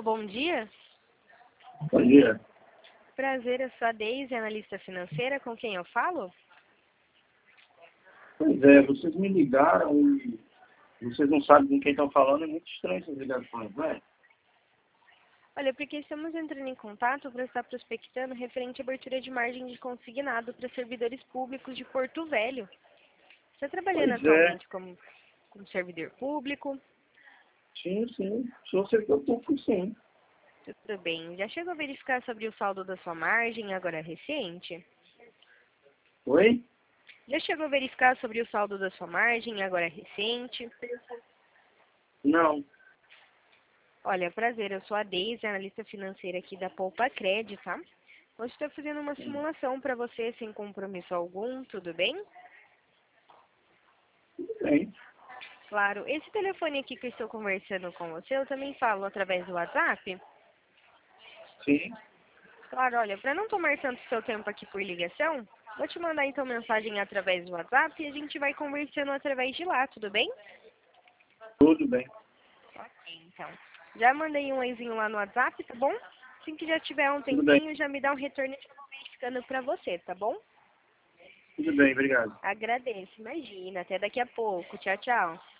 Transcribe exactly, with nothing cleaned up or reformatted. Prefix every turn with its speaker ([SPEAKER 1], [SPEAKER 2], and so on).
[SPEAKER 1] Alô, bom dia.
[SPEAKER 2] Bom dia.
[SPEAKER 1] Prazer, eu sou a Deise, analista financeira. Com quem eu falo?
[SPEAKER 2] Pois é, vocês me ligaram e vocês não sabem com quem estão falando, é muito estranho essas ligações, não é?
[SPEAKER 1] Olha, porque estamos entrando em contato para estar prospectando referente à abertura de margem de consignado para servidores públicos de Porto Velho. Você está trabalhando
[SPEAKER 2] Pois é,
[SPEAKER 1] atualmente como, como servidor público?
[SPEAKER 2] sim, sim, sou servidor público, sim.
[SPEAKER 1] Tudo bem. Já chegou a verificar sobre o saldo da sua margem, agora recente?
[SPEAKER 2] Oi?
[SPEAKER 1] Já chegou a verificar sobre o saldo da sua margem, agora recente?
[SPEAKER 2] Não.
[SPEAKER 1] Olha, prazer, eu sou a Deise, analista financeira aqui da Poupa Cred, tá? Hoje estou fazendo uma simulação para você sem compromisso algum, tudo bem?
[SPEAKER 2] Tudo bem.
[SPEAKER 1] Claro, esse telefone aqui que eu estou conversando com você, eu também falo através do WhatsApp?
[SPEAKER 2] Sim,
[SPEAKER 1] Claro, olha, para não tomar tanto seu tempo aqui por ligação, vou te mandar então mensagem através do WhatsApp e a gente vai conversando através de lá, tudo bem?
[SPEAKER 2] tudo bem.
[SPEAKER 1] Ok, então. Já mandei um oizinho lá no WhatsApp, tá bom? Assim que já tiver um
[SPEAKER 2] Tudo bem.
[SPEAKER 1] tempinho, já me dá um retorno que eu vou verificando pra você, tá bom?
[SPEAKER 2] Tudo bem, obrigado.
[SPEAKER 1] Agradeço, imagina. Até daqui a pouco. Tchau, tchau.